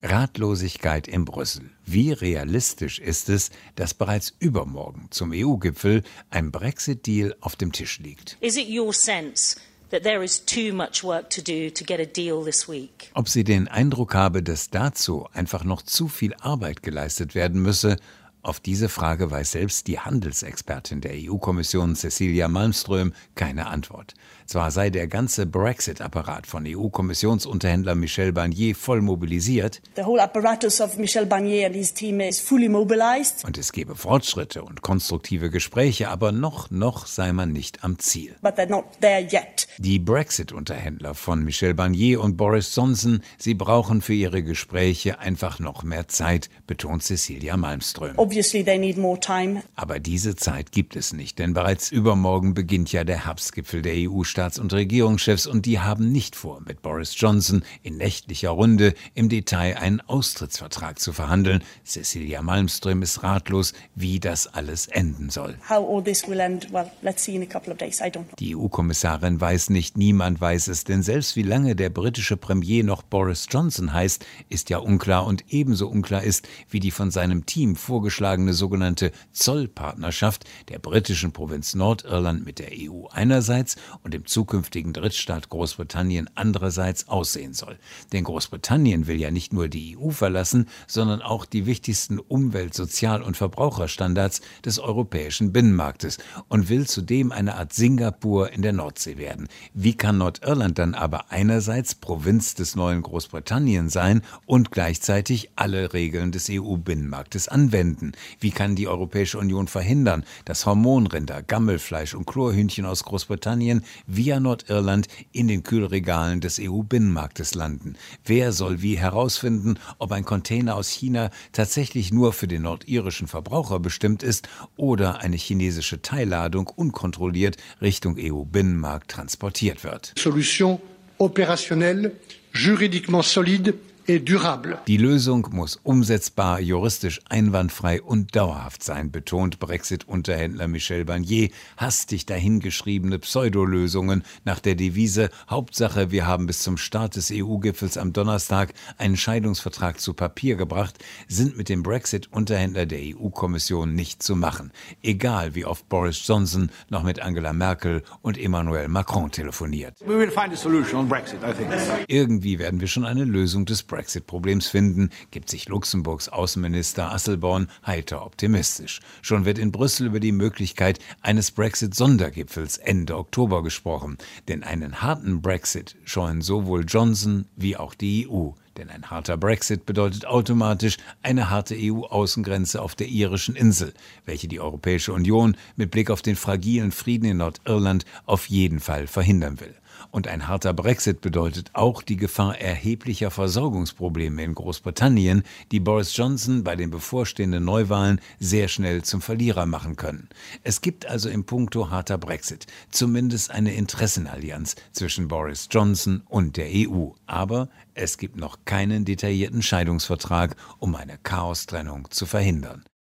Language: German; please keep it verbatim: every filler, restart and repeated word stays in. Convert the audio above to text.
Ratlosigkeit in Brüssel. Wie realistisch ist es, dass bereits übermorgen zum E U-Gipfel ein Brexit-Deal auf dem Tisch liegt? Is it your sense that there is too much work to do to get a deal this week? Ob sie den Eindruck habe, dass dazu einfach noch zu viel Arbeit geleistet werden müsse? Auf diese Frage weiß selbst die Handelsexpertin der E U-Kommission Cecilia Malmström keine Antwort. Zwar sei der ganze Brexit-Apparat von E U-Kommissionsunterhändler Michel Barnier voll mobilisiert, The whole apparatus of Michel Barnier and his team is fully mobilized. Und es gebe Fortschritte und konstruktive Gespräche, aber noch, noch sei man nicht am Ziel. But they're not there yet. Die Brexit-Unterhändler von Michel Barnier und Boris Johnson, sie brauchen für ihre Gespräche einfach noch mehr Zeit, betont Cecilia Malmström. Obviously they need more time. Aber diese Zeit gibt es nicht, denn bereits übermorgen beginnt ja der Herbstgipfel der E U-Staats- und Regierungschefs und die haben nicht vor, mit Boris Johnson in nächtlicher Runde im Detail einen Austrittsvertrag zu verhandeln. Cecilia Malmström ist ratlos, wie das alles enden soll. How all this will end, well, let's see in a couple of days. I don't know. Die E U-Kommissarin weiß nicht, niemand weiß es, denn selbst wie lange der britische Premier noch Boris Johnson heißt, ist ja unklar und ebenso unklar ist, wie die von seinem Team vorgeschlagene sogenannte Zollpartnerschaft der britischen Provinz Nordirland mit der E U einerseits und dem zukünftigen Drittstaat Großbritannien andererseits aussehen soll. Denn Großbritannien will ja nicht nur die E U verlassen, sondern auch die wichtigsten Umwelt-, Sozial- und Verbraucherstandards des europäischen Binnenmarktes und will zudem eine Art Singapur in der Nordsee werden. Wie kann Nordirland dann aber einerseits Provinz des neuen Großbritannien sein und gleichzeitig alle Regeln des E U-Binnenmarktes anwenden? Wie kann die Europäische Union verhindern, dass Hormonrinder, Gammelfleisch und Chlorhühnchen aus Großbritannien via Nordirland in den Kühlregalen des E U-Binnenmarktes landen? Wer soll wie herausfinden, ob ein Container aus China tatsächlich nur für den nordirischen Verbraucher bestimmt ist oder eine chinesische Teilladung unkontrolliert Richtung E U-Binnenmarkt transportiert wird? Solution opérationnelle, juridiquement solide et durable. Die Lösung muss umsetzbar, juristisch einwandfrei und dauerhaft sein, betont Brexit-Unterhändler Michel Barnier. Hastig dahingeschriebene Pseudolösungen nach der Devise Hauptsache, wir haben bis zum Start des E U-Gipfels am Donnerstag einen Scheidungsvertrag zu Papier gebracht, sind mit dem Brexit-Unterhändler der E U-Kommission nicht zu machen. Egal, wie oft Boris Johnson noch mit Angela Merkel und Emmanuel Macron telefoniert. We will find a solution on Brexit, I think. Irgendwie werden wir schon eine Lösung des Brexit-Problems finden, gibt sich Luxemburgs Außenminister Asselborn heiter optimistisch. Schon wird in Brüssel über die Möglichkeit eines Brexit-Sondergipfels Ende Oktober gesprochen. Denn einen harten Brexit scheuen sowohl Johnson wie auch die E U. Denn ein harter Brexit bedeutet automatisch eine harte E U-Außengrenze auf der irischen Insel, welche die Europäische Union mit Blick auf den fragilen Frieden in Nordirland auf jeden Fall verhindern will. Und ein harter Brexit bedeutet auch die Gefahr erheblicher Versorgungsprobleme in Großbritannien, die Boris Johnson bei den bevorstehenden Neuwahlen sehr schnell zum Verlierer machen können. Es gibt also im Punkto harter Brexit zumindest eine Interessenallianz zwischen Boris Johnson und der E U. Aber es gibt noch keinen detaillierten Scheidungsvertrag, um eine Chaostrennung zu verhindern.